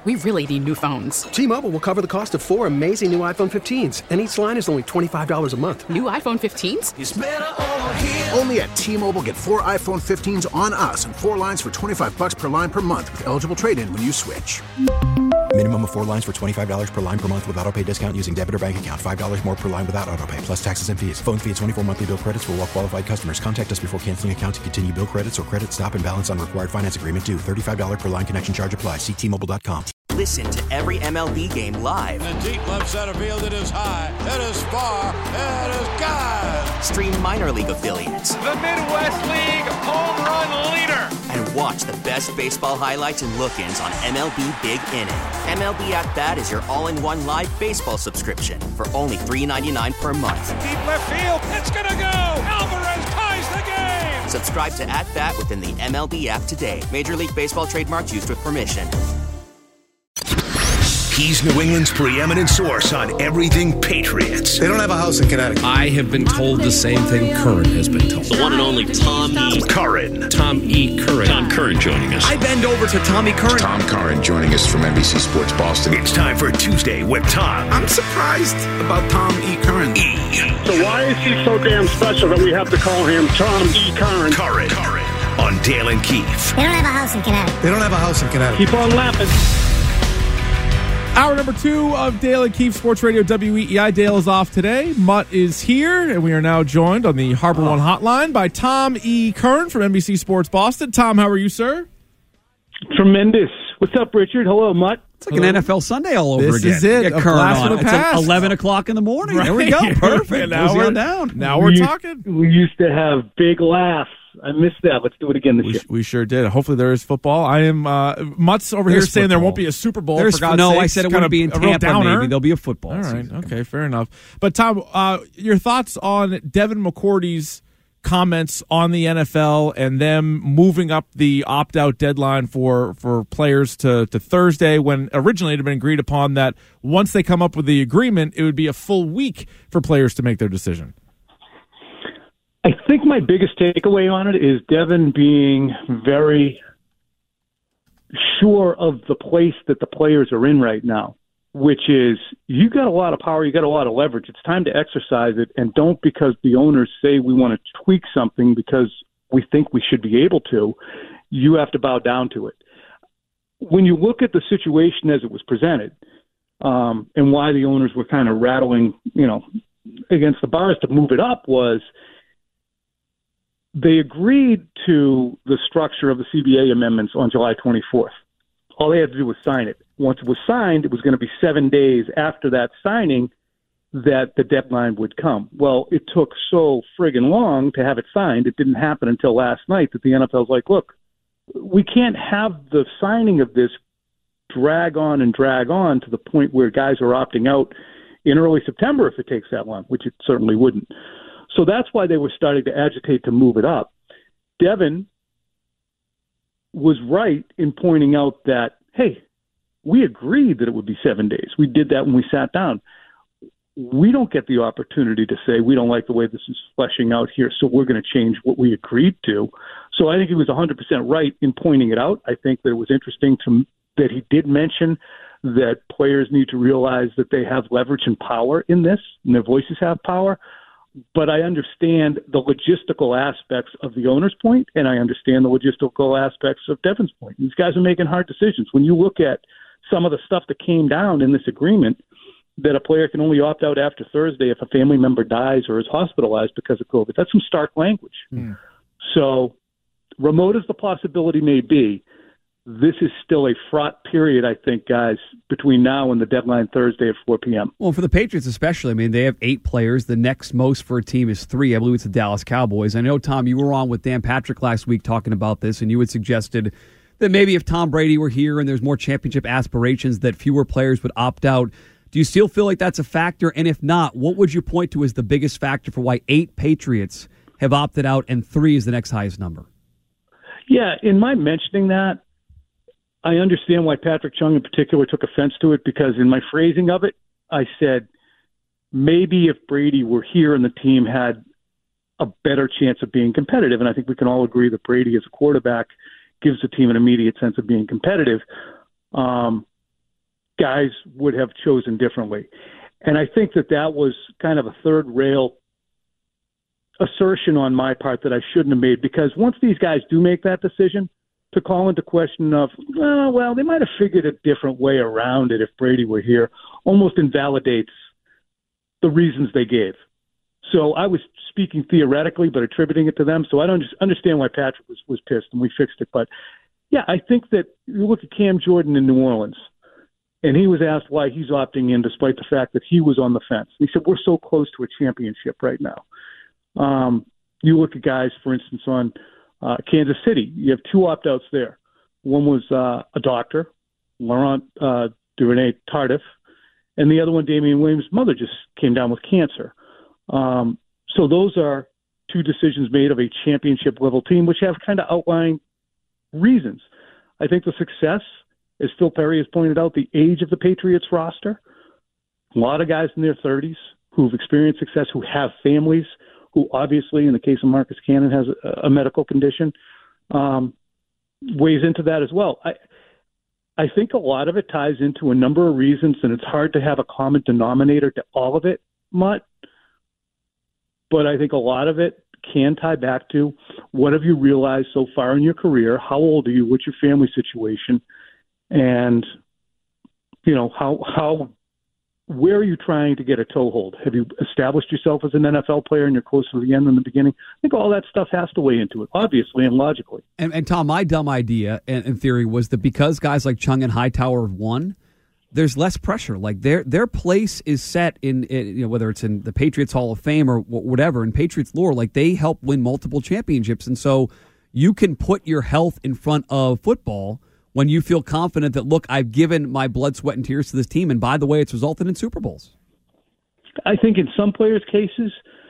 We really need new phones. T-Mobile will cover the cost of 4 amazing new iPhone 15s, and each line is only $25 a month. New iPhone 15s? It's better over here. Only at T-Mobile, get 4 iPhone 15s on us and 4 lines for $25 per line per month with eligible trade-in when you switch. Minimum of 4 lines for $25 per line per month with autopay discount using debit or bank account. $5 more per line without autopay, plus taxes and fees. Phone fee at 24 monthly bill credits for well-qualified customers. Contact us before canceling account to continue bill credits or credit stop and balance on required finance agreement due. $35 per line connection charge applies. See T-Mobile.com. Listen to every MLB game live. In the deep left center field, it is high, it is far, it is gone. Stream minor league affiliates. The Midwest League home run leader. And watch the best baseball highlights and look-ins on MLB Big Inning. MLB At Bat is your all-in-one live baseball subscription for only $3.99 per month. Deep left field, it's gonna go. Alvarez ties the game. Subscribe to At Bat within the MLB app today. Major League Baseball trademarks used with permission. He's New England's preeminent source on everything Patriots. They don't have a house in Connecticut. I have been told the same thing Curran has been told. The one and only Tom E. Curran. Tom E. Curran. Tom Curran joining us. I bend over to Tommy Curran. Tom Curran joining us from NBC Sports Boston. It's time for Tuesday with Tom. I'm surprised about Tom E. Curran. So why is he so damn special that we have to call him Tom E. Curran? Curran. On Dale and Keefe. They don't have a house in Connecticut. They don't have a house in Connecticut. Keep on laughing. Hour number 2 of Dale and Keefe Sports Radio WEEI. Dale is off today. Mutt is here, and we are now joined on the Harbor One Hotline by Tom E. Curran from NBC Sports Boston. Tom, how are you, sir? Tremendous. What's up, Richard? Hello, Mutt. It's like an NFL Sunday all over again. This is it. Get Curran on. It's 11 o'clock in the morning. Right. There we go. Perfect. Now we're down. Now we're talking. We used to have big laughs. I missed that. Let's do it again this year. We sure did. Hopefully there is football. I am Mutt's over here saying there won't be a Super Bowl. For God's sakes. I said it wouldn't be in Tampa. Maybe there'll be a football. All right. season. Okay. Fair enough. But Tom, your thoughts on Devin McCourty's comments on the NFL and them moving up the opt-out deadline for players to Thursday, when originally it had been agreed upon that once they come up with the agreement, it would be a full week for players to make their decision. I think my biggest takeaway on it is Devin being very sure of the place that the players are in right now, which is you got a lot of power, you got a lot of leverage. It's time to exercise it, and don't, because the owners say we want to tweak something because we think we should be able to, you have to bow down to it. When you look at the situation as it was presented, and why the owners were kind of rattling, against the bars to move it up, was they agreed to the structure of the CBA amendments on July 24th. All they had to do was sign it. Once it was signed, it was going to be 7 days after that signing that the deadline would come. Well, it took so friggin' long to have it signed. It didn't happen until last night that the NFL's like, look, we can't have the signing of this drag on to the point where guys are opting out in early September if it takes that long, which it certainly wouldn't. So that's why they were starting to agitate to move it up. Devin was right in pointing out that, hey, we agreed that it would be 7 days. We did that when we sat down. We don't get the opportunity to say we don't like the way this is fleshing out here, so we're going to change what we agreed to. So I think he was 100% right in pointing it out. I think that it was interesting that he did mention that players need to realize that they have leverage and power in this, and their voices have power. But I understand the logistical aspects of the owner's point, and I understand the logistical aspects of Devin's point. These guys are making hard decisions. When you look at some of the stuff that came down in this agreement, that a player can only opt out after Thursday if a family member dies or is hospitalized because of COVID, that's some stark language. So remote as the possibility may be, this is still a fraught period, I think, guys, between now and the deadline Thursday at 4 p.m. Well, for the Patriots especially, I mean, they have 8 players. The next most for a team is 3. I believe it's the Dallas Cowboys. I know, Tom, you were on with Dan Patrick last week talking about this, and you had suggested that maybe if Tom Brady were here and there's more championship aspirations, that fewer players would opt out. Do you still feel like that's a factor? And if not, what would you point to as the biggest factor for why 8 Patriots have opted out and 3 is the next highest number? Yeah, in my mentioning that, I understand why Patrick Chung in particular took offense to it, because in my phrasing of it, I said maybe if Brady were here and the team had a better chance of being competitive, and I think we can all agree that Brady as a quarterback gives the team an immediate sense of being competitive. guys would have chosen differently. And I think that was kind of a third rail assertion on my part that I shouldn't have made, because once these guys do make that decision, to call into question of, well, they might have figured a different way around it if Brady were here, almost invalidates the reasons they gave. So I was speaking theoretically, but attributing it to them. So I don't just understand why Patrick was pissed, and we fixed it. But, yeah, I think that you look at Cam Jordan in New Orleans, and he was asked why he's opting in despite the fact that he was on the fence. He said, we're so close to a championship right now. You look at guys, for instance, on Kansas City. You have two opt-outs there. One was a doctor, Laurent Duvernay Tardif, and the other one, Damian Williams' mother, just came down with cancer. So those are two decisions made of a championship-level team, which have kind of outlined reasons. I think the success, as Phil Perry has pointed out, the age of the Patriots roster, a lot of guys in their 30s who've experienced success, who have families, who obviously, in the case of Marcus Cannon, has a medical condition, weighs into that as well. I think a lot of it ties into a number of reasons, and it's hard to have a common denominator to all of it, Mutt. But I think a lot of it can tie back to what have you realized so far in your career? How old are you? What's your family situation? And, you know, where are you trying to get a toehold? Have you established yourself as an NFL player and you're closer to the end than the beginning? I think all that stuff has to weigh into it, obviously and logically. And Tom, my dumb idea in theory was that because guys like Chung and Hightower have won, there's less pressure. Like their place is set in whether it's in the Patriots Hall of Fame or whatever, in Patriots lore, like they help win multiple championships. And so you can put your health in front of football when you feel confident that, look, I've given my blood, sweat, and tears to this team, and by the way, it's resulted in Super Bowls. I think in some players' cases,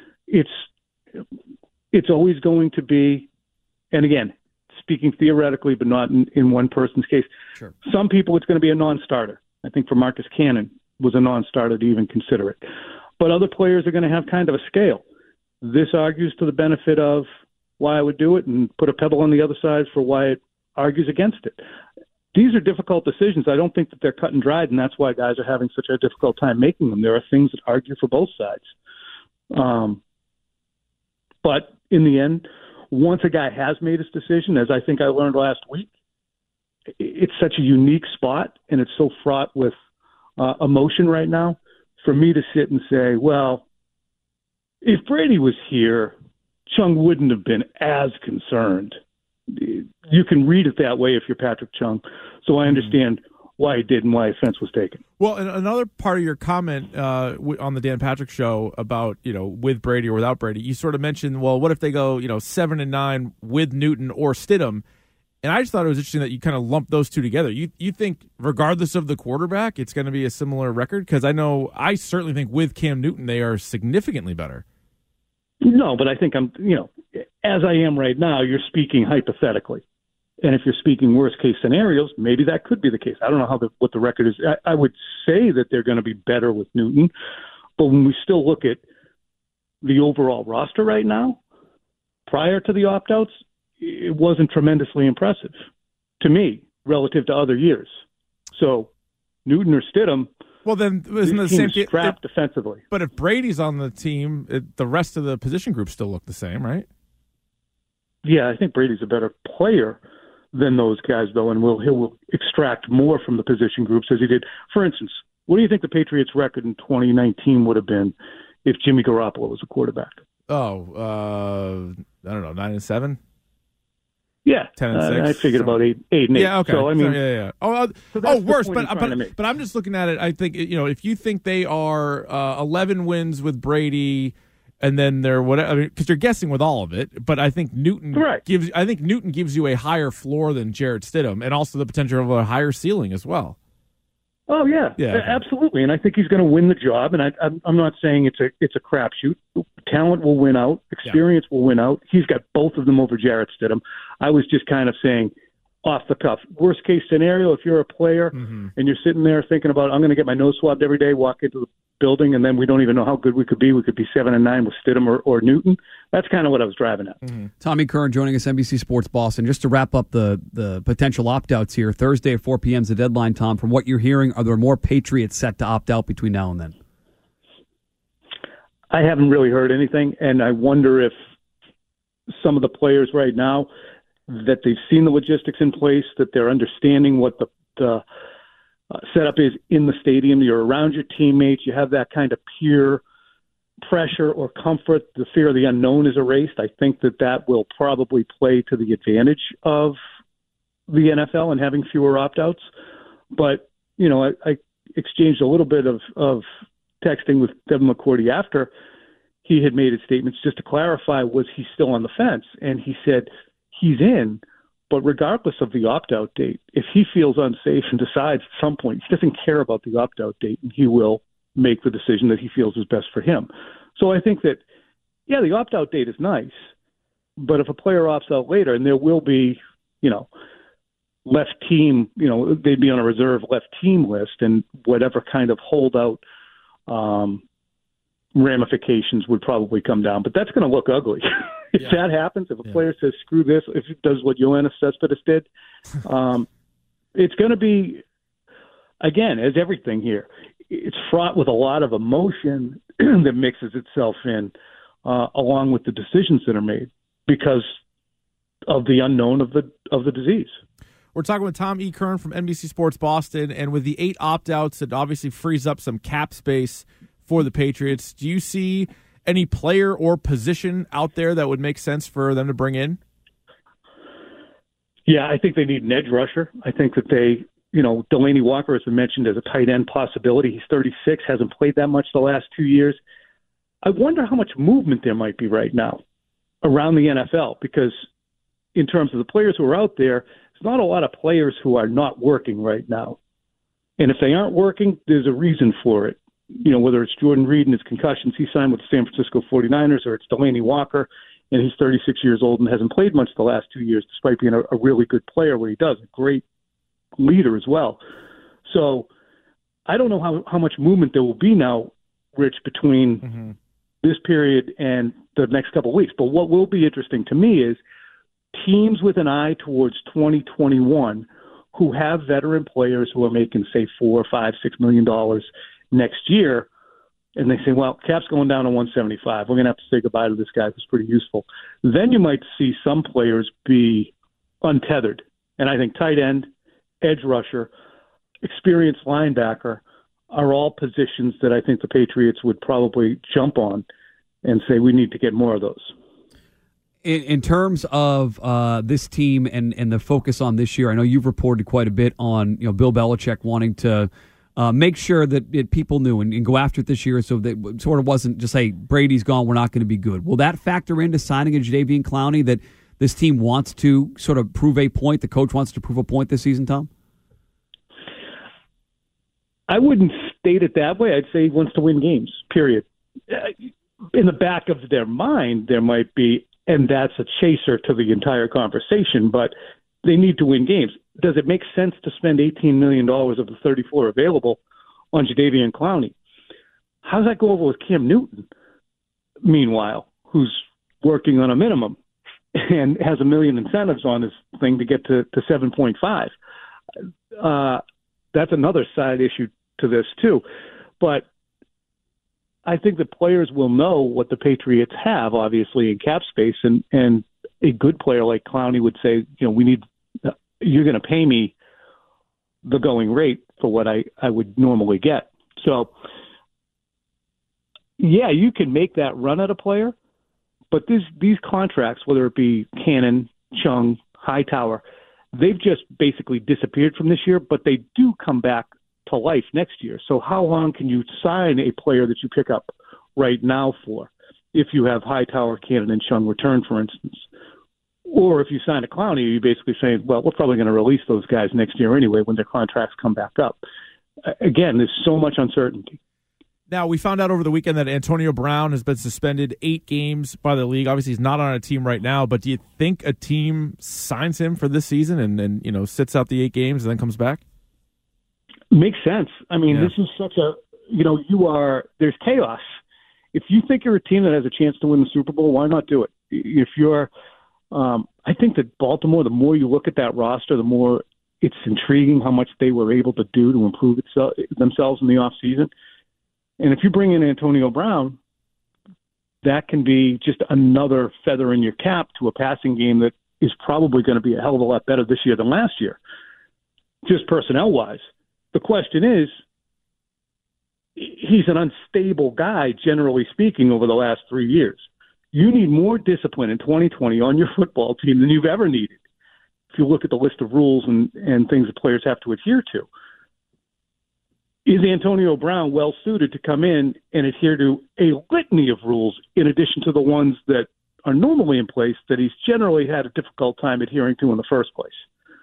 it's always going to be, and again, speaking theoretically, but not in one person's case. Sure. Some people, it's going to be a non-starter. I think for Marcus Cannon, was a non-starter to even consider it. But other players are going to have kind of a scale. This argues to the benefit of why I would do it, and put a pebble on the other side for why it argues against it. These are difficult decisions. I don't think that they're cut and dried, and that's why guys are having such a difficult time making them. There are things that argue for both sides. But in the end, once a guy has made his decision, as I think I learned last week, it's such a unique spot, and it's so fraught with emotion right now. For me to sit and say, well, if Brady was here, Chung wouldn't have been as concerned. You can read it that way if you're Patrick Chung. So I understand why he did and why offense was taken. Well, and another part of your comment on the Dan Patrick Show about, with Brady or without Brady, you sort of mentioned, well, what if they go, 7-9 with Newton or Stidham? And I just thought it was interesting that you kind of lumped those two together. You think, regardless of the quarterback, it's going to be a similar record? Because I certainly think with Cam Newton, they are significantly better. No, but I think as I am right now, you're speaking hypothetically. And if you're speaking worst-case scenarios, maybe that could be the case. I don't know what the record is. I would say that they're going to be better with Newton. But when we still look at the overall roster right now, prior to the opt-outs, it wasn't tremendously impressive to me relative to other years. So Newton or Stidham, well, then isn't the same thing strapped defensively? But if Brady's on the team, the rest of the position groups still look the same, right? Yeah, I think Brady's a better player than those guys, though, and he will extract more from the position groups as he did. For instance, what do you think the Patriots' record in 2019 would have been if Jimmy Garoppolo was a quarterback? Oh, I don't know, 9-7. Yeah, 10-6. I figured about 8-8. Yeah, okay. So I mean, yeah. So worse. But I'm just looking at it. I think if you think they are 11 wins with Brady, and then they're whatever, because you're guessing with all of it. But I think Newton gives you a higher floor than Jarrett Stidham, and also the potential of a higher ceiling as well. Oh yeah, absolutely. And I think he's going to win the job. And I'm not saying it's a crapshoot. Talent will win out. Experience will win out. He's got both of them over Jarrett Stidham. I was just kind of saying, off the cuff. Worst case scenario, if you're a player and you're sitting there thinking about, I'm going to get my nose swabbed every day, walk into the building, and then we don't even know how good we could be. We could be 7-9 with Stidham or Newton. That's kind of what I was driving at. Tommy Curran joining us, NBC Sports Boston. Just to wrap up the potential opt-outs here, Thursday at 4 p.m. is the deadline, Tom. From what you're hearing, are there more Patriots set to opt out between now and then? I haven't really heard anything, and I wonder if some of the players right now that they've seen the logistics in place, that they're understanding what the setup is in the stadium. You're around your teammates. You have that kind of peer pressure or comfort. The fear of the unknown is erased. I think that will probably play to the advantage of the NFL and having fewer opt-outs. But, I exchanged a little bit of texting with Devin McCourty after he had made his statements just to clarify, was he still on the fence? And he said he's in, but regardless of the opt-out date, if he feels unsafe and decides at some point he doesn't care about the opt-out date, and he will make the decision that he feels is best for him. So I think that, the opt-out date is nice, but if a player opts out later, and there will be, left team, they'd be on a reserve left team list, and whatever kind of holdout ramifications would probably come down. But that's going to look ugly. If that happens, if a player says, screw this, if it does what Yoenis Cespedes did, it's going to be, again, as everything here, it's fraught with a lot of emotion that mixes itself in along with the decisions that are made because of the unknown of the disease. We're talking with Tom E. Curran from NBC Sports Boston, and with the 8 opt-outs, it obviously frees up some cap space for the Patriots. Do you see any player or position out there that would make sense for them to bring in? Yeah, I think they need an edge rusher. I think that they, Delaney Walker has been mentioned as a tight end possibility. He's 36, hasn't played that much the last 2 years. I wonder how much movement there might be right now around the NFL, because in terms of the players who are out there, there's not a lot of players who are not working right now. And if they aren't working, there's a reason for it. Whether it's Jordan Reed and his concussions, he signed with the San Francisco 49ers, or it's Delaney Walker, and he's 36 years old and hasn't played much the last 2 years, despite being a really good player when he does, a great leader as well. So I don't know how much movement there will be now, Rich, between this period and the next couple of weeks. But what will be interesting to me is teams with an eye towards 2021 who have veteran players who are making, say, $4, $5, $6 million next year, and they say, well, cap's going down to 175. We're going to have to say goodbye to this guy who's pretty useful. Then you might see some players be untethered. And I think tight end, edge rusher, experienced linebacker are all positions that I think the Patriots would probably jump on and say we need to get more of those. In terms of this team and the focus on this year, I know you've reported quite a bit on Bill Belichick wanting to make sure that people knew and go after it this year, so that it sort of wasn't just, hey, Brady's gone, we're not going to be good. Will that factor into signing a Jadeveon Clowney, that this team wants to sort of prove a point, the coach wants to prove a point this season, Tom? I wouldn't state it that way. I'd say he wants to win games, period. In the back of their mind, there might be, and that's a chaser to the entire conversation, but they need to win games. Does it make sense to spend $18 million of the 34 available on Jadeveon Clowney? How does that go over with Cam Newton, meanwhile, who's working on a minimum and has a million incentives on his thing to get to 7.5? That's another side issue to this, too. But I think the players will know what the Patriots have, obviously, in cap space, and a good player like Clowney would say, you're going to pay me the going rate for what I would normally get. So, yeah, you can make that run at a player, but these contracts, whether it be Cannon, Chung, Hightower, they've just basically disappeared from this year, but they do come back to life next year. So how long can you sign a player that you pick up right now for, if you have Hightower, Cannon, and Chung return, for instance? Or if you sign a Clowney, you're basically saying, well, we're probably going to release those guys next year anyway when their contracts come back up. Again, there's so much uncertainty. Now, we found out over the weekend that Antonio Brown has been suspended 8 games by the league. Obviously, he's not on a team right now, but do you think a team signs him for this season and sits out the 8 games and then comes back? Makes sense. I mean, This is such a, there's chaos. If you think you're a team that has a chance to win the Super Bowl, why not do it? If you're, I think that Baltimore, the more you look at that roster, the more it's intriguing how much they were able to do to improve themselves in the offseason. And if you bring in Antonio Brown, that can be just another feather in your cap to a passing game that is probably going to be a hell of a lot better this year than last year, just personnel-wise. The question is, he's an unstable guy, generally speaking, over the last 3 years. You need more discipline in 2020 on your football team than you've ever needed, if you look at the list of rules and things that players have to adhere to. Is Antonio Brown well-suited to come in and adhere to a litany of rules in addition to the ones that are normally in place that he's generally had a difficult time adhering to in the first place?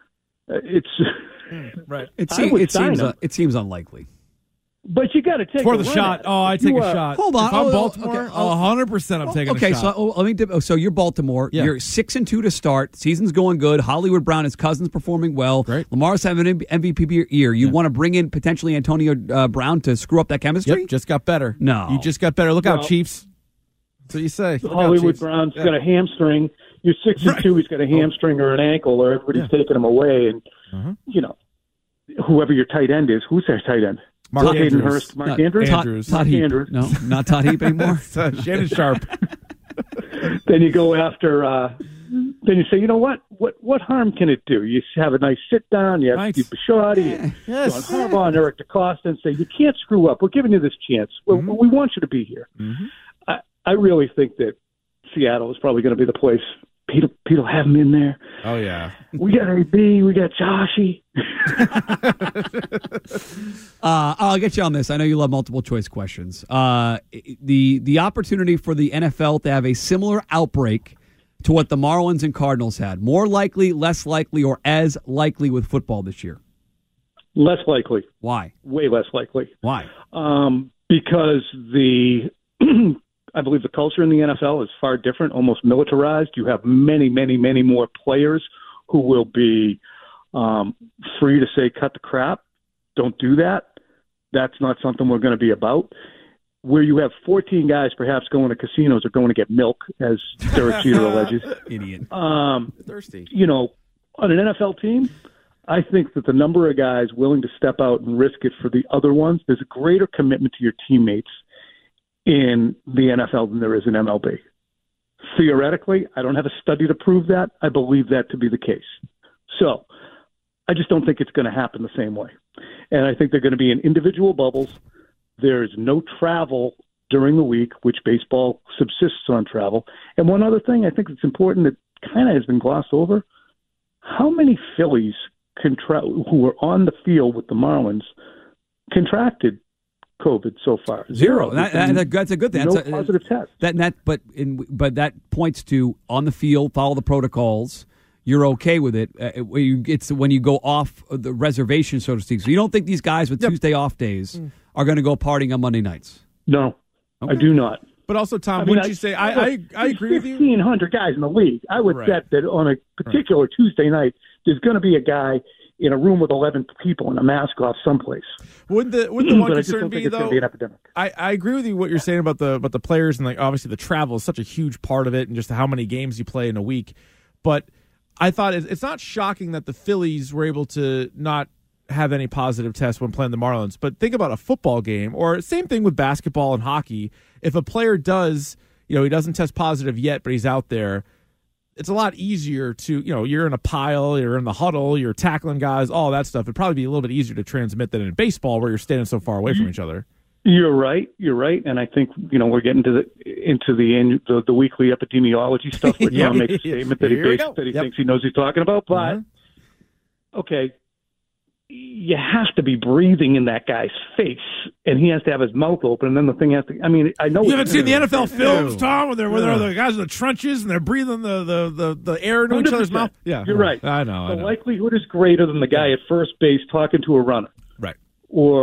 Right. It seems unlikely. But you got to take for the shot. I take a shot. Hold on. If I'm Baltimore, 100% I'm taking a shot. Okay, so you're Baltimore. Yeah. You're 6-2 to start. Season's going good. Hollywood Brown, his cousin's performing well. Great. Lamar's having an MVP year. You want to bring in potentially Antonio Brown to screw up that chemistry? Yep, just got better. No. You just got better. Look out, Chiefs. That's what you say. Hollywood Brown's got a hamstring. You're 6-2. He's got a hamstring or an ankle, or everybody's taking him away. And, whoever your tight end is, who's their tight end? Mark Andrews. Hurst, Mark Andrews? Todd Heap. Andrews. No, not Todd Heap anymore. Shannon Sharp. Then you go after, then you say, you know what? What harm can it do? You have a nice sit down, you have Steve Bisciotti, John Harbaugh, and Eric DeCosta, and say, you can't screw up. We're giving you this chance. We want you to be here. Mm-hmm. I really think that Seattle is probably going to be the place. Pete will have him in there. Oh, yeah. We got AB. We got Joshy. I'll get you on this. I know you love multiple choice questions. The opportunity for the NFL to have a similar outbreak to what the Marlins and Cardinals had. More likely, less likely, or as likely with football this year? Less likely. Why? Way less likely. Why? Because I believe the culture in the NFL is far different, almost militarized. You have many, many, many more players who will be free to say, cut the crap, don't do that. That's not something we're going to be about. Where you have 14 guys perhaps going to casinos or going to get milk, as Derek Jeter alleges. Idiot. Thirsty. On an NFL team, I think that the number of guys willing to step out and risk it for the other ones, there's a greater commitment to your teammates in the NFL than there is in MLB. Theoretically, I don't have a study to prove that. I believe that to be the case. So I just don't think it's going to happen the same way. And I think they're going to be in individual bubbles. There's no travel during the week, which baseball subsists on travel. And one other thing I think it's important that kind of has been glossed over, how many Phillies who were on the field with the Marlins contracted COVID so far? Zero. That's a good thing. No positive test. But that points to on the field, follow the protocols. You're okay with it. It's when you go off the reservation, so to speak. So you don't think these guys with Tuesday off days are going to go partying on Monday nights? No, okay. I do not. But also, Tom, wouldn't you say I agree with you? 1,500 guys in the league. I would bet that on a particular Tuesday night, there's going to be a guy in a room with 11 people and a mask off someplace. Wouldn't the one concern be, though? Be an epidemic. I agree with you what you're saying about the players, and obviously the travel is such a huge part of it, and just how many games you play in a week. But I thought it's not shocking that the Phillies were able to not have any positive tests when playing the Marlins. But think about a football game, or same thing with basketball and hockey. If a player does, he doesn't test positive yet, but he's out there, it's a lot easier to, you're in a pile, you're in the huddle, you're tackling guys, all that stuff. It'd probably be a little bit easier to transmit than in baseball where you're standing so far away from each other. You're right. And I think, we're getting into the weekly epidemiology stuff where Tom makes a statement that he thinks he knows he's talking about. But, okay, you have to be breathing in that guy's face, and he has to have his mouth open, and then the thing has to, I know. You haven't seen the NFL films, Tom, where they're the guys in the trenches and they're breathing the air into each other's mouth? Yeah. You're right. I know. The likelihood is greater than the guy at first base talking to a runner. Right. Or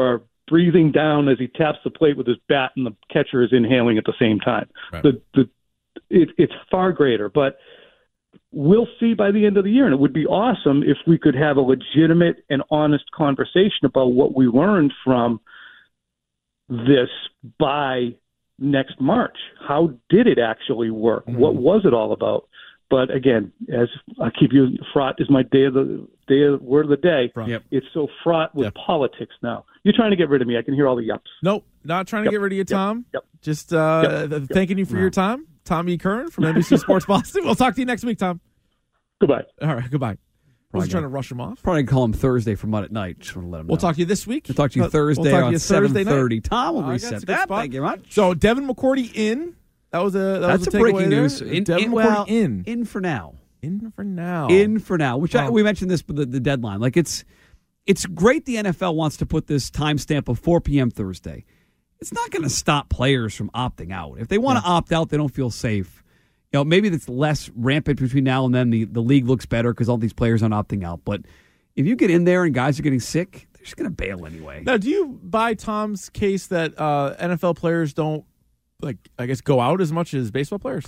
breathing down as he taps the plate with his bat, and the catcher is inhaling at the same time. Right. It's far greater, but we'll see by the end of the year. And it would be awesome if we could have a legitimate and honest conversation about what we learned from this by next March. How did it actually work? Mm-hmm. What was it all about? But again, as I keep using, fraught is my word of the day. Yep. It's so fraught with politics now. You're trying to get rid of me. I can hear all the yups. Nope, not trying to get rid of you, Tom. Yep. Just thanking you for your time. Tom E. Curran from NBC Sports Boston. We'll talk to you next week, Tom. Goodbye. All right, goodbye. I was trying to rush him off. Probably call him Thursday for Mud at Night. Just want to let him know. We'll talk to you this week. We'll talk to you Thursday on 7:30. Tom will reset that. Thank you very much. So Devin McCourty in. That's a breaking news. Devin McCourty in for now. In for now. In for now. Which we mentioned this, but the deadline. Like it's great. The NFL wants to put this timestamp of 4 p.m. Thursday. It's not going to stop players from opting out. If they want to opt out, they don't feel safe. You know, maybe that's less rampant between now and then. The league looks better because all these players aren't opting out. But if you get in there and guys are getting sick, they're just going to bail anyway. Now, do you buy Tom's case that NFL players don't, go out as much as baseball players?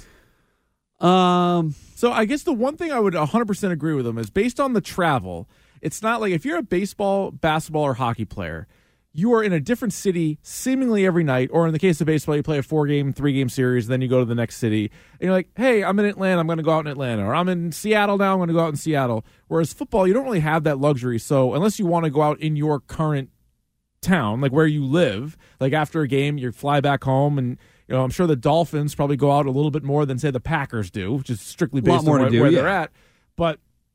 So I guess the one thing I would 100% agree with him is based on the travel, it's not like if you're a baseball, basketball, or hockey player, you are in a different city seemingly every night, or in the case of baseball, you play a 4-game, 3-game series, then you go to the next city, and you're like, hey, I'm in Atlanta, I'm going to go out in Atlanta, or I'm in Seattle now, I'm going to go out in Seattle. Whereas football, you don't really have that luxury, so unless you want to go out in your current town, like where you live, like after a game, you fly back home, and I'm sure the Dolphins probably go out a little bit more than, say, the Packers do, which is strictly based on where they're at. But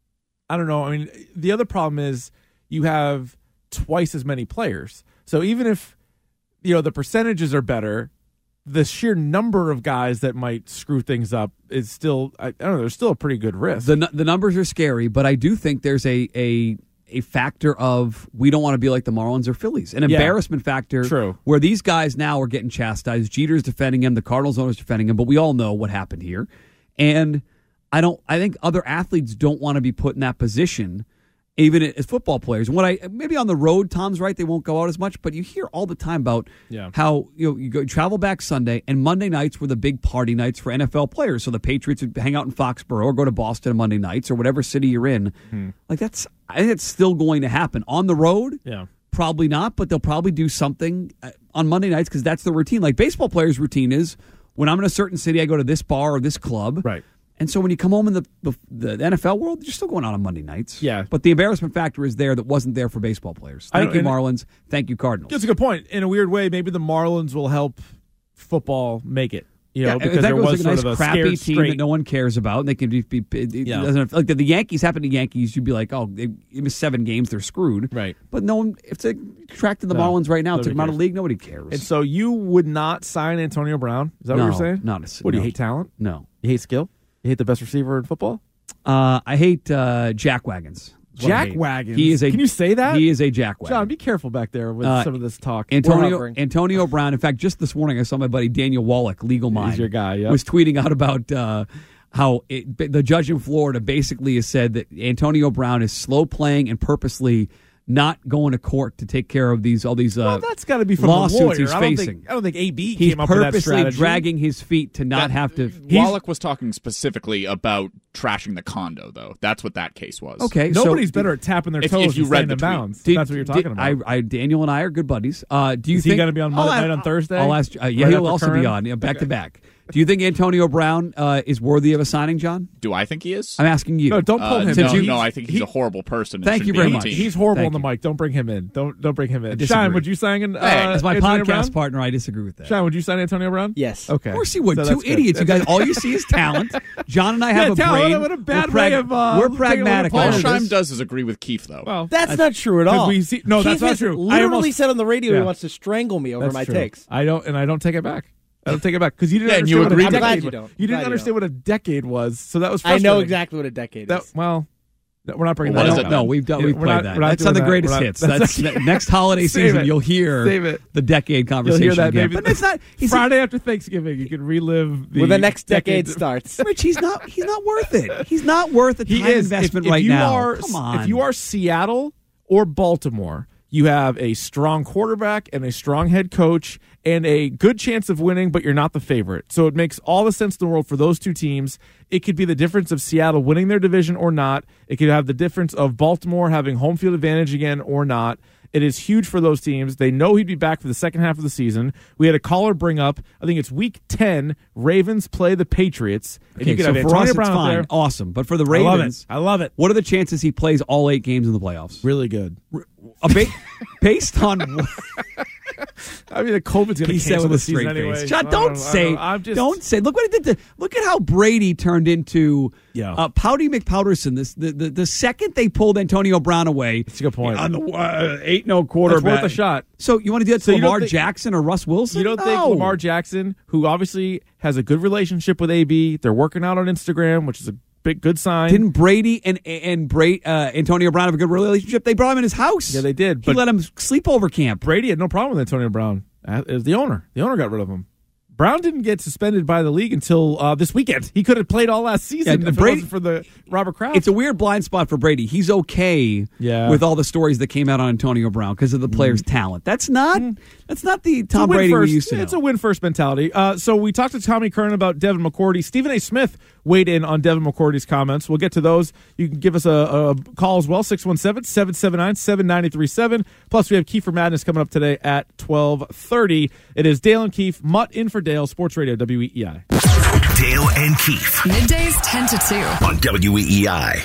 I don't know. I mean, the other problem is you have twice as many players. So even if the percentages are better, the sheer number of guys that might screw things up is still, I don't know, there's still a pretty good risk. The numbers are scary, but I do think there's a factor of we don't want to be like the Marlins or Phillies. An embarrassment factor. True. Where these guys now are getting chastised. Jeter's defending him, the Cardinals owner's defending him, but we all know what happened here. And I think other athletes don't want to be put in that position, even as football players. And maybe on the road, Tom's right, they won't go out as much, but you hear all the time about how you travel back Sunday, and Monday nights were the big party nights for NFL players. So the Patriots would hang out in Foxborough or go to Boston on Monday nights or whatever city you're in. I think it's still going to happen. On the road, probably not, but they'll probably do something on Monday nights because that's the routine. Like baseball players' routine is when I'm in a certain city, I go to this bar or this club. Right. And so when you come home in the NFL world, you're still going out on Monday nights. Yeah. But the embarrassment factor is there that wasn't there for baseball players. Thank you, Marlins. Thank you, Cardinals. That's a good point. In a weird way, maybe the Marlins will help football make it. Because there was like sort of a crappy team that no one cares about, and they can be like the Yankees happen to Yankees. You'd be like, oh, they missed 7 games, they're screwed. Right. But no one, if they attracted the Marlins right now, took them out of the league, nobody cares. And so you would not sign Antonio Brown? Is that what you're saying? Not What, do you hate talent? No. You hate skill? You hate the best receiver in football? I hate jack wagons. Jack wagons? Can you say that? He is a jack wagon. John, be careful back there with some of this talk. Antonio Brown. In fact, just this morning I saw my buddy Daniel Wallach, Legal Mind. He's your guy, yeah. Was tweeting out about how the judge in Florida basically has said that Antonio Brown is slow playing and purposely not going to court to take care of all these that's got to be from lawsuits a lawyer. he's facing. I don't think AB He's came up with that strategy. He's purposely dragging his feet to not have to. Wallach was talking specifically about trashing the condo, though. That's what that case was. Okay, nobody's better at tapping their toes if you read the bounds. That's what you're talking about. Daniel and I are good buddies. Do you think he's going to be on Monday night on Thursday? I'll ask. He'll also be on back to back. Do you think Antonio Brown is worthy of a signing, John? Do I think he is? I'm asking you. No, don't pull him. No, I think he's a horrible person. Thank you very much. He's horrible on the mic. Don't bring him in. Don't bring him in. Shine, would you sign? As my Antonio podcast Brown? partner, I disagree with that. Shine, would you sign Antonio Brown? Yes. Okay. Of course he would. So Two idiots. You guys, all you see is talent. John and I have a brain. What a bad way of. We're pragmatic. All Shime does is agree with Keith, though. Well, that's not true at all. No, that's not true. Literally said on the radio he wants to strangle me over my takes. I don't take it back. I don't take it back because you didn't understand what a decade glad you was. don't. You didn't understand what a decade was, so that was I frustrating. know exactly what a decade is. Well, we're not bringing What that is up. it? No, we've played that. That's on the greatest hits. That's next holiday season. You'll hear the decade conversation. You'll hear that again. maybe. But it's not Friday after Thanksgiving. You can relive when the next decade starts. Rich, he's not worth it. He's not worth the time investment right now. Come on. If you are Seattle or Baltimore, you have a strong quarterback and a strong head coach and a good chance of winning, but you're not the favorite. So it makes all the sense in the world for those two teams. It could be the difference of Seattle winning their division or not. It could have the difference of Baltimore having home field advantage again or not. It is huge for those teams. They know he'd be back for the second half of the season. We had a caller bring up, I think it's week 10, Ravens play the Patriots. And okay, you could so have for Antonio us, Brown it's fine. there. Awesome. But for the Ravens, I love it. What are the chances he plays all 8 games in the playoffs? Really good. Based on I mean, the COVID's going to cancel the season anyway. John, don't say. Look what it did. Look at how Brady turned into Pouty McPowderson. The second they pulled Antonio Brown away. That's a good point. On the ain't no quarterback. That's worth a shot. So you want to do that to Lamar Jackson or Russ Wilson? You don't think Lamar Jackson, who obviously has a good relationship with AB, they're working out on Instagram, which is a good sign. Didn't Brady and Antonio Brown have a good relationship? They brought him in his house. Yeah, they did. He let him sleep over camp. Brady had no problem with Antonio Brown. It was the owner. The owner got rid of him. Brown didn't get suspended by the league until this weekend. He could have played all last season if it wasn't for the Robert Kraft. It's a weird blind spot for Brady. He's okay with all the stories that came out on Antonio Brown because of the player's talent. That's not the Tom Brady we used to know. It's a win-first mentality. So we talked to Tommy Curran about Devin McCourty. Stephen A. Smith weighed in on Devin McCourty's comments. We'll get to those. You can give us a call as well, 617-779-7937. Plus, we have Kiefer Madness coming up today at 12:30. It is Dale and Keefe, Mutt in for Dale, Sports Radio, WEEI. Dale and Keefe. Middays 10 to 2. On WEEI.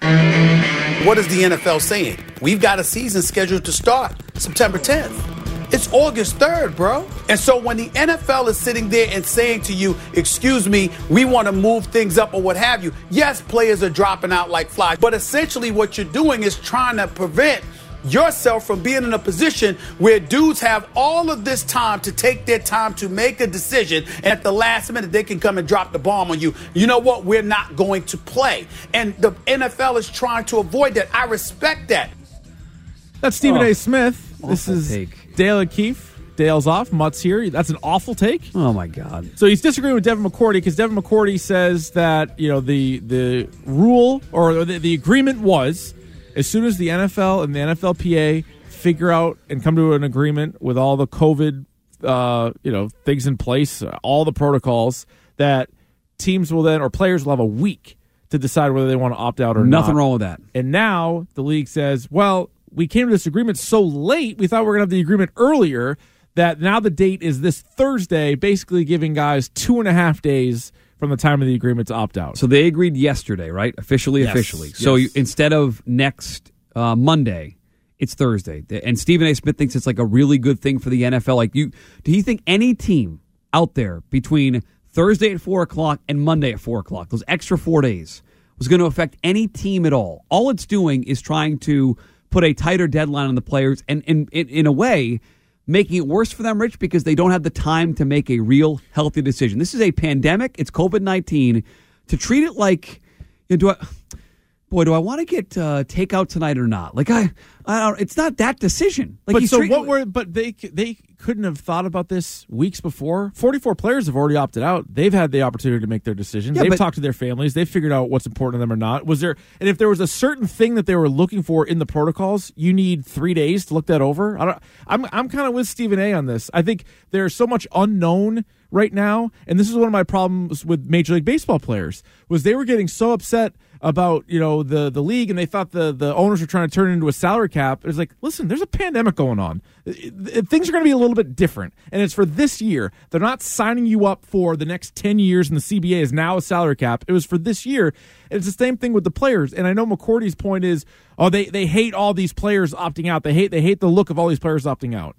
What is the NFL saying? We've got a season scheduled to start September 10th. It's August 3rd, bro. And so when the NFL is sitting there and saying to you, excuse me, we want to move things up or what have you, yes, players are dropping out like flies. But essentially what you're doing is trying to prevent yourself from being in a position where dudes have all of this time to take their time to make a decision, and at the last minute they can come and drop the bomb on you. You know what? We're not going to play. And the NFL is trying to avoid that. I respect that. That's Stephen A. Smith. This is take. Dale and Keefe. Dale's off. Mutt's here. That's an awful take. Oh, my God. So he's disagreeing with Devin McCourty because Devin McCourty says that, the rule or the agreement was as soon as the NFL and the NFLPA figure out and come to an agreement with all the COVID, things in place, all the protocols, that teams will then, or players will have a week to decide whether they want to opt out or not. Nothing wrong with that. And now the league says, well, we came to this agreement so late, we thought we were going to have the agreement earlier, that now the date is this Thursday, basically giving guys 2.5 days from the time of the agreement to opt out. So they agreed yesterday, right? Officially. Yes. So instead of next Monday, it's Thursday. And Stephen A. Smith thinks it's like a really good thing for the NFL. Do you think any team out there between Thursday at 4 o'clock and Monday at 4 o'clock, those extra 4 days, was going to affect any team at all? All it's doing is trying to put a tighter deadline on the players and in a way making it worse for them, Rich, because they don't have the time to make a real healthy decision. This is a pandemic. It's COVID-19. To treat it like, do I want to get takeout tonight or not? I don't. It's not that decision. But they couldn't have thought about this weeks before. 44 players have already opted out. They've had the opportunity to make their decision. They've talked to their families. They've figured out what's important to them or not. And if there was a certain thing that they were looking for in the protocols, you need 3 days to look that over. I'm kind of with Stephen A. on this. I think there's so much unknown right now, and this is one of my problems with Major League Baseball players, was they were getting so upset about the league, and they thought the owners were trying to turn it into a salary cap. It was like, listen, there's a pandemic going on. Things are going to be a little bit different, and it's for this year. They're not signing you up for the next 10 years, and the CBA is now a salary cap. It was for this year, and it's the same thing with the players. And I know McCourty's point is, they hate all these players opting out. They hate the look of all these players opting out.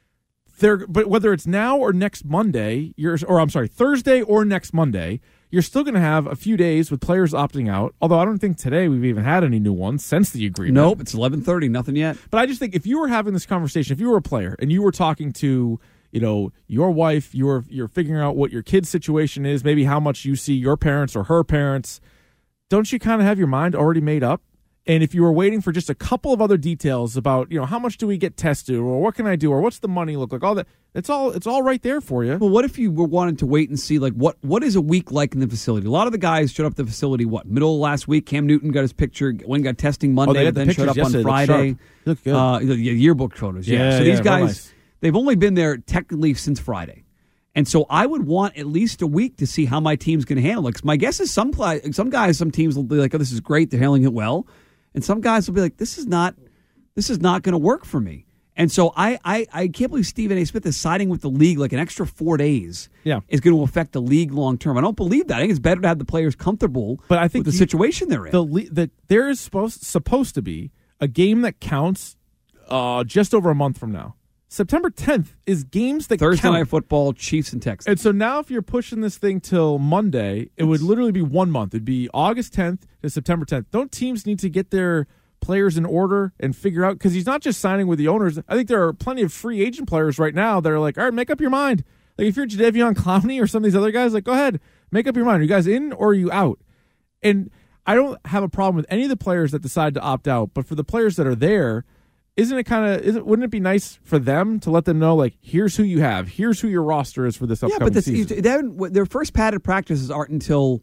But whether it's now or next Monday, Thursday or next Monday, you're still going to have a few days with players opting out. Although I don't think today we've even had any new ones since the agreement. Nope, it's 11:30, nothing yet. But I just think if you were having this conversation, if you were a player and you were talking to your wife, you're figuring out what your kid's situation is, maybe how much you see your parents or her parents, don't you kind of have your mind already made up? And if you were waiting for just a couple of other details about, how much do we get tested, or what can I do, or what's the money look like, all that, it's all right there for you. Well, what if you were wanting to wait and see, like, what is a week like in the facility? A lot of the guys showed up at the facility, middle of last week? Cam Newton got his picture, got testing Monday, then showed up on Friday. Look good. The yearbook photos, yeah. So these guys, they've only been there technically since Friday. And so I would want at least a week to see how my team's going to handle it. Because my guess is some teams will be like, oh, this is great, they're handling it well. And some guys will be like, this is not going to work for me. And so I can't believe Stephen A. Smith is siding with the league like an extra 4 days is going to affect the league long term. I don't believe that. I think it's better to have the players comfortable with the situation they're in. There is supposed to be a game that counts just over a month from now. September 10th is games that Thursday count. Night Football, Chiefs and Texans. And so now if you're pushing this thing till Monday, it would literally be 1 month. It'd be August 10th to September 10th. Don't teams need to get their players in order and figure out, because he's not just signing with the owners. I think there are plenty of free agent players right now that are like, all right, make up your mind. Like if you're Jadeveon Clowney or some of these other guys, like go ahead, make up your mind. Are you guys in or are you out? And I don't have a problem with any of the players that decide to opt out, but for the players that are there, wouldn't it be nice for them to let them know, like, here's who you have, here's who your roster is for this upcoming season? Their first padded practices aren't until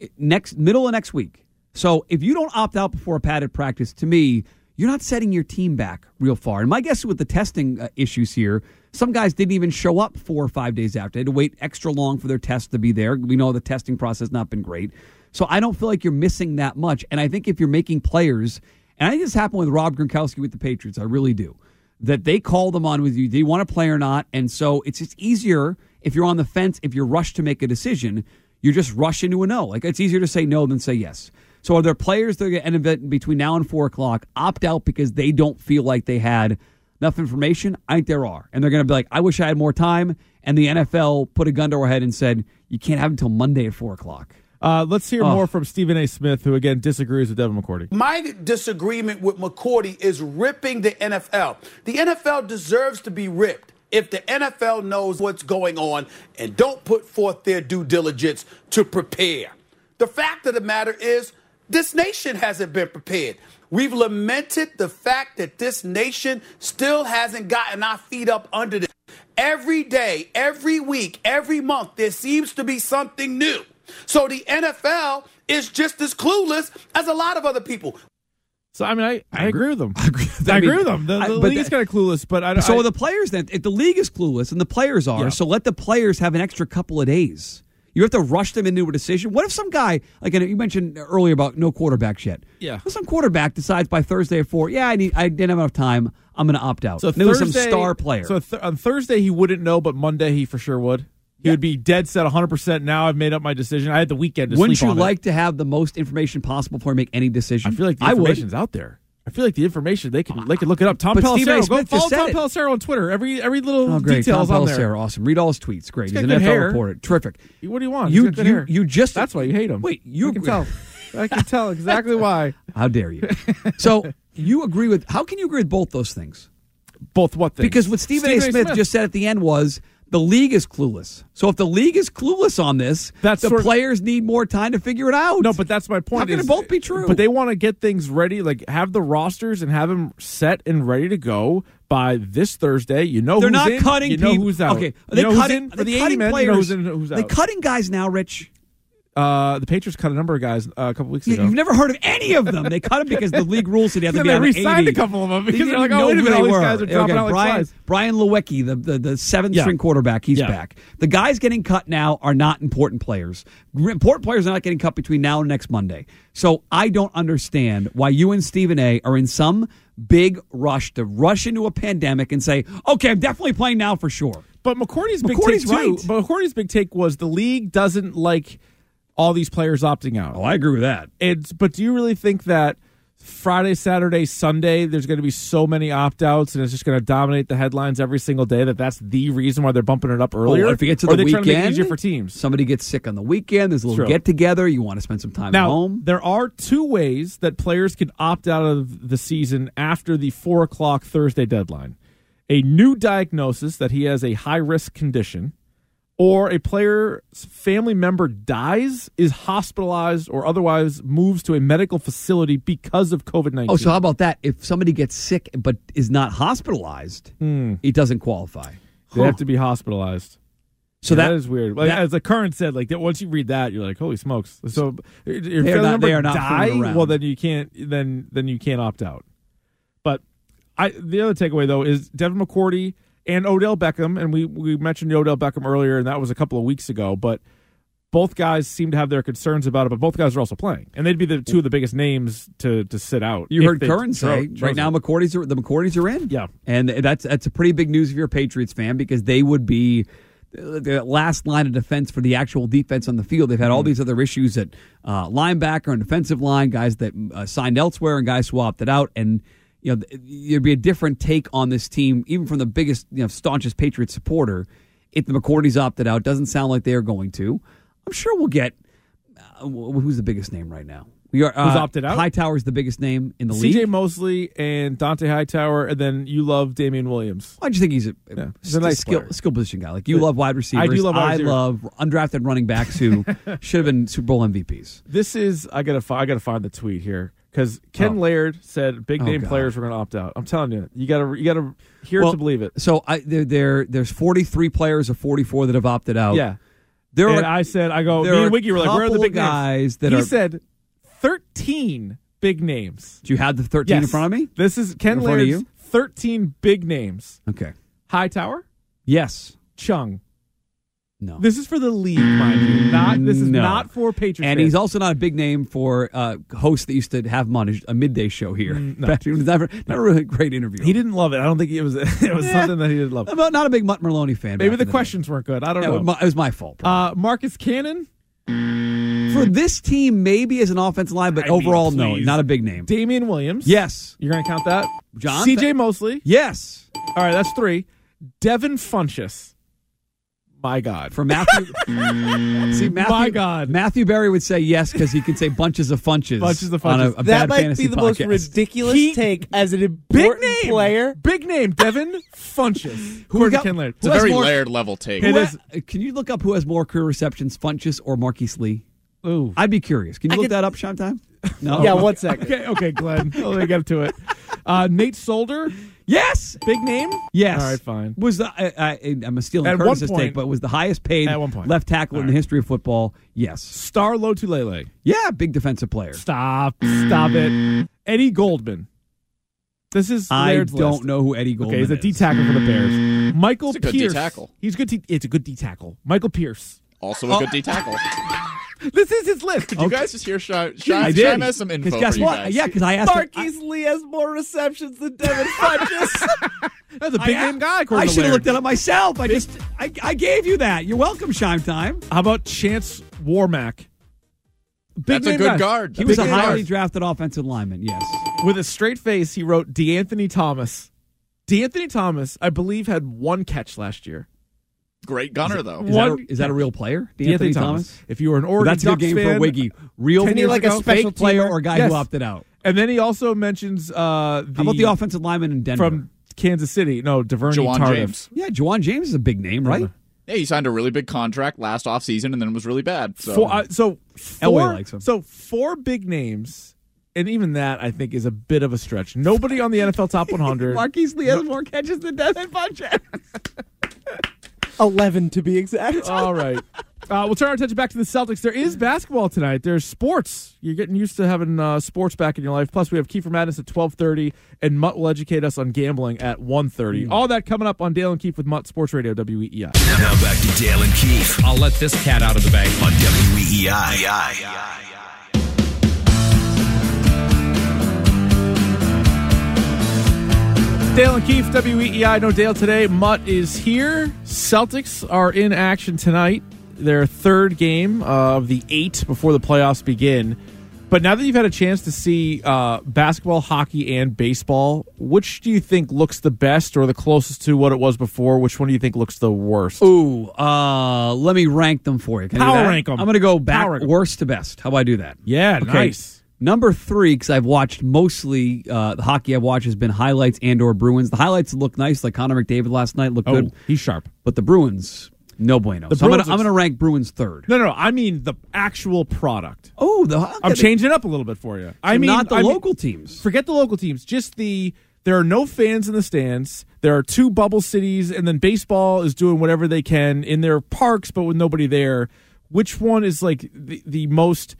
middle of next week. So if you don't opt out before a padded practice, to me, you're not setting your team back real far. And my guess is with the testing issues here, some guys didn't even show up 4 or 5 days after. They had to wait extra long for their test to be there. We know the testing process has not been great. So I don't feel like you're missing that much. And I think if you're making players, and I think this happened with Rob Gronkowski with the Patriots, I really do, that they call them on with you. Do you want to play or not? And so it's just easier if you're on the fence, if you're rushed to make a decision, you just rush into a no. Like it's easier to say no than say yes. So are there players that are going to end up between now and 4 o'clock opt out because they don't feel like they had enough information? I think there are. And they're going to be like, I wish I had more time. And the NFL put a gun to our head and said, you can't have until Monday at 4 o'clock. Let's hear more from Stephen A. Smith, who, again, disagrees with Devin McCourty. My disagreement with McCourty is ripping the NFL. The NFL deserves to be ripped if the NFL knows what's going on and don't put forth their due diligence to prepare. The fact of the matter is, this nation hasn't been prepared. We've lamented the fact that this nation still hasn't gotten our feet up under it. Every day, every week, every month, there seems to be something new. So the NFL is just as clueless as a lot of other people. So, I mean, I agree with them. I agree with them. The league's kind of clueless, but I don't. So the players then, if the league is clueless and the players are, so let the players have an extra couple of days. You have to rush them into a decision. What if some guy, like you mentioned earlier about no quarterbacks yet? Yeah. What if some quarterback decides by Thursday at 4, I didn't have enough time, I'm going to opt out. So Thursday, some star player. So on Thursday he wouldn't know, but Monday he for sure would. He would be dead set 100%. Now I've made up my decision. I had the weekend to Wouldn't sleep on it. Wouldn't you like to have the most information possible before you make any decision? I feel like the information's out there. I feel like the information, they can look it up. Tom Pelissero, go follow Tom Pelissero on Twitter. Every little detail is on there. Tom Pelissero, awesome. Read all his tweets. Great. He's an NFL reporter. Terrific. What do you want? You just that's why you hate him. Wait, I can tell. I can tell exactly why. How dare you? So you agree with? How can you agree with both those things? Both what things? Because what Stephen A. Smith just said at the end was, the league is clueless. So if the league is clueless on this, the players need more time to figure it out. No, but that's my point. How can it both be true? But they want to get things ready, like have the rosters and have them set and ready to go by this Thursday. You know they're who's not in, cutting you know people. who's out. Okay, you know who's in for the 80 men, you know who's in, who's out. Are they cutting guys now, Rich? The Patriots cut a number of guys a couple weeks ago. You've never heard of any of them. They cut them because the league rules said they have to be on 80. They re-signed a couple of them because they're like, oh, wait a minute, all these guys are dropping out like flies. Brian Lewicki, the seventh-string quarterback, he's back. The guys getting cut now are not important players. Important players are not getting cut between now and next Monday. So I don't understand why you and Stephen A. are in some big rush to rush into a pandemic and say, okay, I'm definitely playing now for sure. But McCourty's big take, too. But McCourty's big take was the league doesn't like all these players opting out. Oh, I agree with that. But do you really think that Friday, Saturday, Sunday, there's going to be so many opt-outs and it's just going to dominate the headlines every single day that's the reason why they're bumping it up earlier? If you get to the weekend, trying to make it easier for teams? Somebody gets sick on the weekend, there's a little get-together, you want to spend some time at home. There are 2 ways that players can opt out of the season after the 4 o'clock Thursday deadline. A new diagnosis that he has a high-risk condition, or a player's family member dies, is hospitalized, or otherwise moves to a medical facility because of COVID-19. Oh, so how about that? If somebody gets sick but is not hospitalized, he doesn't qualify. They have to be hospitalized. So that is weird. Like, as the current said, like once you read that, you're like, holy smokes! So if your family member die, well then you can't opt out. But the other takeaway though is Devin McCourty and Odell Beckham, and we mentioned Odell Beckham earlier, and that was a couple of weeks ago. But both guys seem to have their concerns about it. But both guys are also playing, and they'd be the two of the biggest names to sit out. You heard Curran say right now the McCourties are in. Yeah, and that's a pretty big news if you're a Patriots fan, because they would be the last line of defense for the actual defense on the field. They've had all these other issues at linebacker and defensive line, guys that signed elsewhere and guys who opted out, and there'd be a different take on this team, even from the biggest, staunchest Patriots supporter. If the McCourties opted out, doesn't sound like they're going to. I'm sure we'll get who's the biggest name right now. Who's opted out? Hightower's the biggest name in the league. C.J. Mosley and Dante Hightower, and then you love Damian Williams. I just think he's a nice skill position guy. Like you love wide receivers. I do love wide receivers. I love undrafted running backs who should have been Super Bowl MVPs. This is I gotta find the tweet here because Ken Laird said big name players were going to opt out. I'm telling you, you gotta hear it to believe it. So there's 43 players or 44 that have opted out. Yeah, me and Wiggy were like, where are the big guys names? He said 13 big names. Do you have the 13 in front of me? This is Ken Laird's 13 big names. Okay. Hightower? Yes. Chung? No. This is for the league, mind you. This is not for Patriots And fans. he's also not a big name for hosts that used to have him on a midday show here. No. It was never a really great interview. He didn't love it. I don't think it was something that he didn't love. I'm not a big Mutt Maloney fan. Maybe the questions weren't good. I don't know. It was my fault. Marcus Cannon? For this team, maybe as an offensive line, but overall, no, not a big name. Damian Williams. Yes. You're going to count that? John? C.J. Mosley. Yes. All right, that's 3. Devin Funchess. My God. For Matthew. See, my God. Matthew Berry would say yes because he can say bunches of funches. Bunches of On funches. a that bad might fantasy be the podcast. most ridiculous take as an important player. Big name, Devin Funchess. Ken Laird. It's a very Laird level take. Can you look up who has more career receptions, Funchess or Marquise Lee? Ooh. I'd be curious. Can you look that up, Showtime? No. Yeah, 1 second. Okay, Glenn. Let me get to it. Nate Solder. Yes. Big name? Yes. All right, fine. Was I'm stealing Curtis's take, but was the highest paid left tackle in the history of football? Yes. Star Lotulelei. Yeah, big defensive player. Stop it. Eddie Goldman. This is Laird's I don't list. know who Eddie Goldman is. He's a D tackle for the Bears. Michael It's a good Pierce. D-tackle. He's good. It's a good D tackle. Michael Pierce. Also a good D tackle. This is his list. Did you guys just hear Shy I did. has some info guess for you what? guys. Yeah, because I asked Marquise Lee has more receptions than Devin Funchess. That's a big name guy. I should have looked that up myself. I gave you that. You're welcome, Shime Time. How about Chance Warmack? That's a good guard. He was a highly drafted offensive lineman, yes. With a straight face, he wrote DeAnthony Thomas. DeAnthony Thomas, I believe, had 1 catch last year. Great gunner, though. Is that a real player? DeAnthony Thomas. If you were an Oregon That's a good Ducks game fan, for a Wiggy. Real like a special fake player teamer? or a guy who opted out. And then he also mentions How about the offensive lineman in Denver? from Kansas City. No, DeVerney Jawan Tardif. James. Yeah, Jawan James is a big name, right? Yeah, he signed a really big contract last offseason and then was really bad. So, Elway likes him. So 4 big names, and even that I think is a bit of a stretch. Nobody on the NFL Top 100. Marquise Lee has more catches than Devin Funchess. 11 to be exact. All right. We'll turn our attention back to the Celtics. There is basketball tonight. There's sports. You're getting used to having sports back in your life. Plus, we have Kiefer Madness at 12:30, and Mutt will educate us on gambling at 1:30. All that coming up on Dale and Keefe with Mutt Sports Radio, WEEI. Now back to Dale and Keefe I'll let this cat out of the bag. on WEEI. Dale and Keefe, WEEI. No Dale today. Mutt is here. Celtics are in action tonight. Their 3rd game of the 8 before the playoffs begin. But now that you've had a chance to see basketball, hockey, and baseball, which do you think looks the best or the closest to what it was before? Which one do you think looks the worst? Ooh, let me rank them for you. Can I do Power that? rank them. I'm going to go back Power rank 'em. worst to best. How about I do that? Yeah, Okay. nice. Number 3, because I've watched mostly the hockey I've watched has been highlights and/or Bruins. The highlights look nice, like Connor McDavid last night looked good. He's sharp. But the Bruins, No bueno. The So I'm Bruins going to rank Bruins third. No. I mean the actual product. Oh, I'm changing it up a little bit for you. I mean, not the local teams. Forget the local teams. Just there are no fans in the stands. There are 2 bubble cities, and then baseball is doing whatever they can in their parks, but with nobody there. Which one is like the most?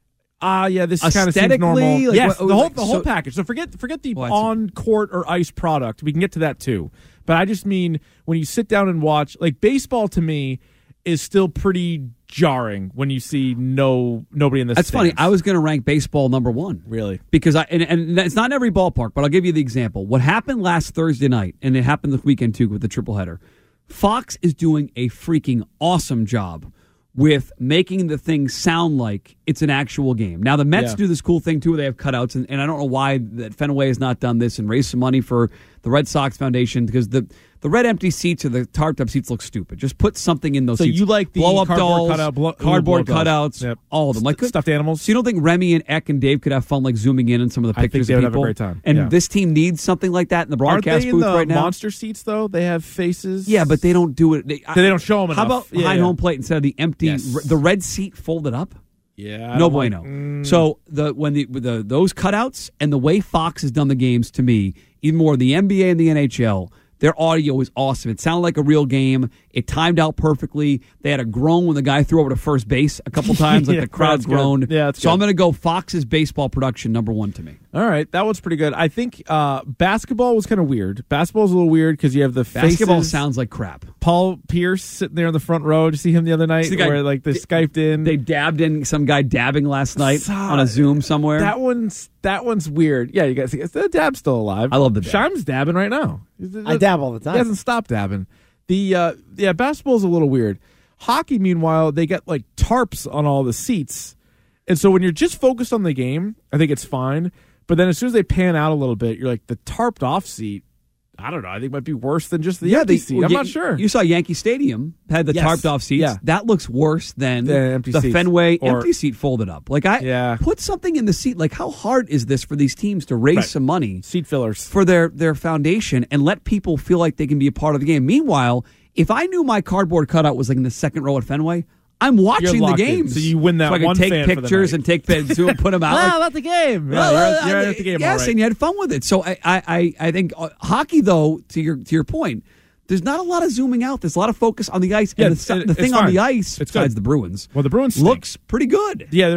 This kind of seems normal. Like, yes, the whole package. So forget the on court or ice product. We can get to that too. But I just mean when you sit down and watch, like baseball to me is still pretty jarring when you see nobody in the stands. That's funny. I was going to rank baseball number 1. Really? Because and it's not in every ballpark, but I'll give you the example. What happened last Thursday night, and it happened this weekend too with the triple-header, Fox is doing a freaking awesome job with making the thing sound like it's an actual game. Now, the Mets do this cool thing, too, where they have cutouts, and I don't know why that Fenway has not done this and raised some money for the Red Sox Foundation, because the red empty seats or the tarped up seats look stupid. Just put something in those seats. So you like the blow-up cardboard dolls, cardboard cutouts, all of them. Like stuffed animals? So you don't think Remy and Eck and Dave could have fun like zooming in on some of the pictures I think they of would people? have a great time. And this team needs something like that in the broadcast booth right now? Monster seats, though? They have faces? Yeah, but they don't do it. They don't show them enough. How about behind home plate instead of the empty, the red seat folded up? Yeah, no bueno. So those cutouts and the way Fox has done the games, to me, even more the NBA and the NHL, their audio is awesome. It sounded like a real game. It timed out perfectly. They had a groan when the guy threw over to first base a couple times, like the crowd groaned. Yeah, so I'm going to go Fox's baseball production number 1 to me. All right, that one's pretty good. I think basketball was kind of weird. Basketball's a little weird because you have the basketball faces. Sounds like crap. Paul Pierce sitting there in the front row. Did you see him the other night? Where like they Skyped in. They dabbed in some guy dabbing last night on a Zoom somewhere. That one's weird. Yeah, you guys see the dab's still alive. I love the dab. Shime's dabbing right now. I dab all the time. He hasn't stopped dabbing. Basketball's a little weird. Hockey, meanwhile, they get like tarps on all the seats. And so when you're just focused on the game, I think it's fine. But then as soon as they pan out a little bit, you're like, the tarped off seat, I don't know, I think it might be worse than just the empty seat. I'm not sure. You saw Yankee Stadium had the tarped off seats. Yeah. That looks worse than the seats. Fenway empty seat folded up. Like put something in the seat. Like how hard is this for these teams to raise some money? Seat fillers. For their foundation and let people feel like they can be a part of the game. Meanwhile, if I knew my cardboard cutout was like in the second row at Fenway, I'm watching the games. So you win that so I can one take fan pictures for the night. and take Zoom, put them out. Well, not the game. You're at the game. Yes, all right. and you had fun with it. So I think hockey, though, to your point, there's not a lot of zooming out. There's a lot of focus on the ice. And the thing on the ice, besides the Bruins, the Bruins looks pretty good. Yeah,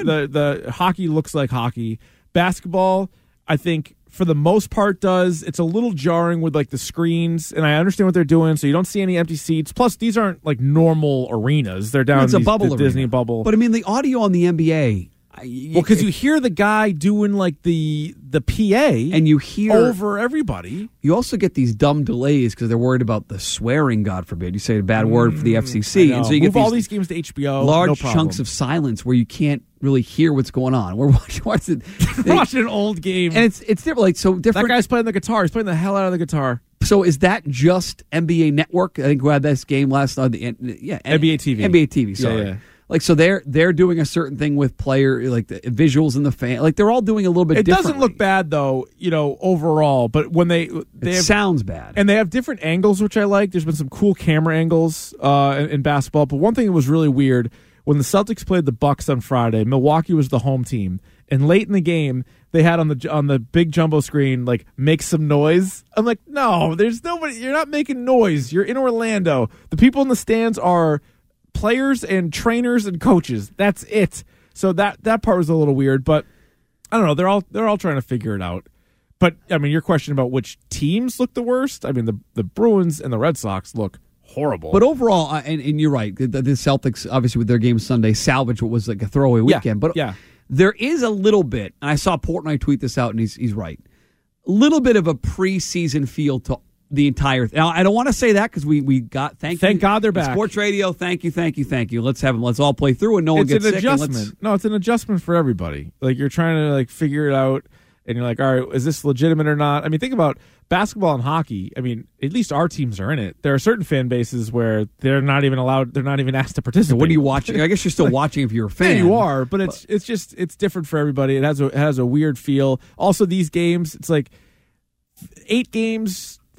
the hockey looks like hockey. Basketball, I think, for the most part, does. It's a little jarring with like the screens, and I understand what they're doing, so you don't see any empty seats. Plus, these aren't like normal arenas. They're down in the Disney bubble. But I mean, the audio on the NBA. Because you hear the guy doing like the PA, and you hear over everybody. You also get these dumb delays because they're worried about the swearing. God forbid you say a bad word for the FCC, and so you get all these games to HBO. Large chunks of silence where you can't really hear what's going on. We're watching an old game, and it's different. Like so different. That guy's playing the guitar. He's playing the hell out of the guitar. So is that just NBA Network? I think who had this game last night. NBA TV. NBA TV. Sorry. Yeah. Like so, they're doing a certain thing with player, like the visuals and the fan. Like they're all doing a little bit. It doesn't look bad though, overall. But when they sounds bad, and they have different angles, which I like. There's been some cool camera angles in basketball. But one thing that was really weird when the Celtics played the Bucks on Friday, Milwaukee was the home team, and late in the game they had on the big jumbo screen like make some noise. I'm like, no, there's nobody. You're not making noise. You're in Orlando. The people in the stands are players and trainers and coaches. That's it. So that part was a little weird, but I don't know. They're all trying to figure it out. But I mean, your question about which teams look the worst. I mean, the Bruins and the Red Sox look horrible. But overall, and you're right. The Celtics, obviously, with their game Sunday, salvaged what was like a throwaway weekend. But there is a little bit, and I saw Portnoy tweet this out, and he's right. A little bit of a preseason feel to the entire thing. Now, I don't want to say that because we got thank God they're back. Sports radio, thank you. Let's have them. Let's all play through and no one gets sick. It's an adjustment. No, it's an adjustment for everybody. Like you're trying to like figure it out, and you're like, all right, is this legitimate or not? I mean, think about basketball and hockey. I mean, at least our teams are in it. There are certain fan bases where they're not even allowed. They're not even asked to participate. What are you watching? I guess you're still watching if you're a fan. Yeah, you are, but it's different for everybody. It has a weird feel. Also, these games, it's like 8 games.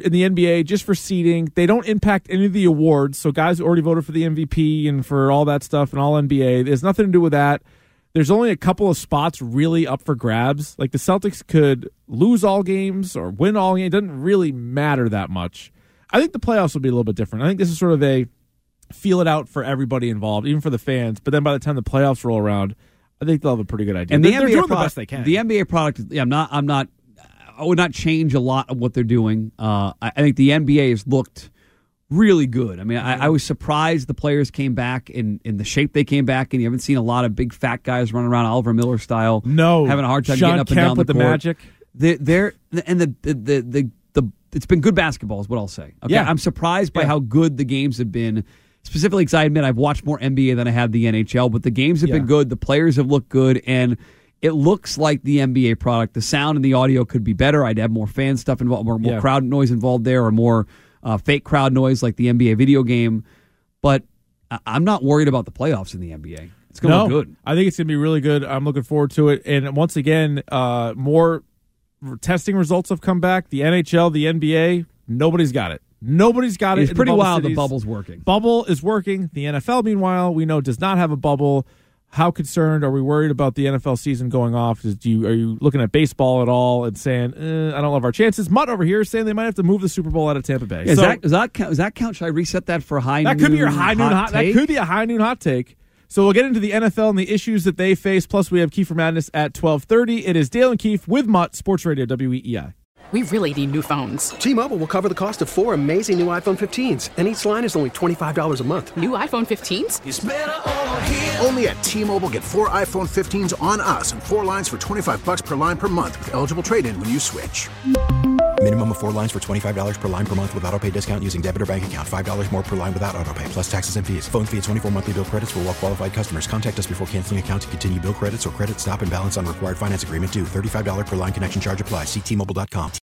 in the NBA, just for seeding. They don't impact any of the awards. So guys who already voted for the MVP and for all that stuff and all NBA, there's nothing to do with that. There's only a couple of spots really up for grabs. Like the Celtics could lose all games or win all games. It doesn't really matter that much. I think the playoffs will be a little bit different. I think this is sort of a feel it out for everybody involved, even for the fans. But then by the time the playoffs roll around, I think they'll have a pretty good idea. And they're doing the best they can. The NBA product, I would not change a lot of what they're doing. I think the NBA has looked really good. I mean, I was surprised the players came back in the shape they came back in. You haven't seen a lot of big fat guys running around Oliver Miller style. No, having a hard time Sean getting up Kemp and down with the the court. Magic. It's been good basketball is what I'll say. Okay? Yeah. I'm surprised by how good the games have been. Specifically, because I admit I've watched more NBA than I have the NHL, but the games have been good. The players have looked good, and it looks like the NBA product. The sound and the audio could be better. I'd have more fan stuff involved, more crowd noise involved there, or more fake crowd noise like the NBA video game. But I'm not worried about the playoffs in the NBA. It's going to look good. I think it's going to be really good. I'm looking forward to it. And once again, more testing results have come back. The NHL, the NBA, nobody's got it. Nobody's got it. It's pretty wild the bubble's working. Bubble is working. The NFL, meanwhile, we know does not have a bubble. How concerned are we worried about the NFL season going off? Are you looking at baseball at all and saying, I don't love our chances? Mutt over here is saying they might have to move the Super Bowl out of Tampa Bay. Does that count? Should I reset that for high noon? That could be your high noon hot take. That could be a high noon hot take. So we'll get into the NFL and the issues that they face. Plus, we have Kiefer Madness at 12:30. It is Dale and Keefe with Mutt, Sports Radio WEEI. We really need new phones. T-Mobile will cover the cost of 4 amazing new iPhone 15s, and each line is only $25 a month. New iPhone 15s? It's better over here. Only at T-Mobile, get 4 iPhone 15s on us and 4 lines for $25 per line per month with eligible trade-in when you switch. Minimum of 4 lines for $25 per line per month with autopay discount using debit or bank account. $5 more per line without autopay, plus taxes and fees. Phone fee at 24 monthly bill credits for well-qualified customers. Contact us before canceling account to continue bill credits or credit stop and balance on required finance agreement due. $35 per line connection charge applies. See T-Mobile.com.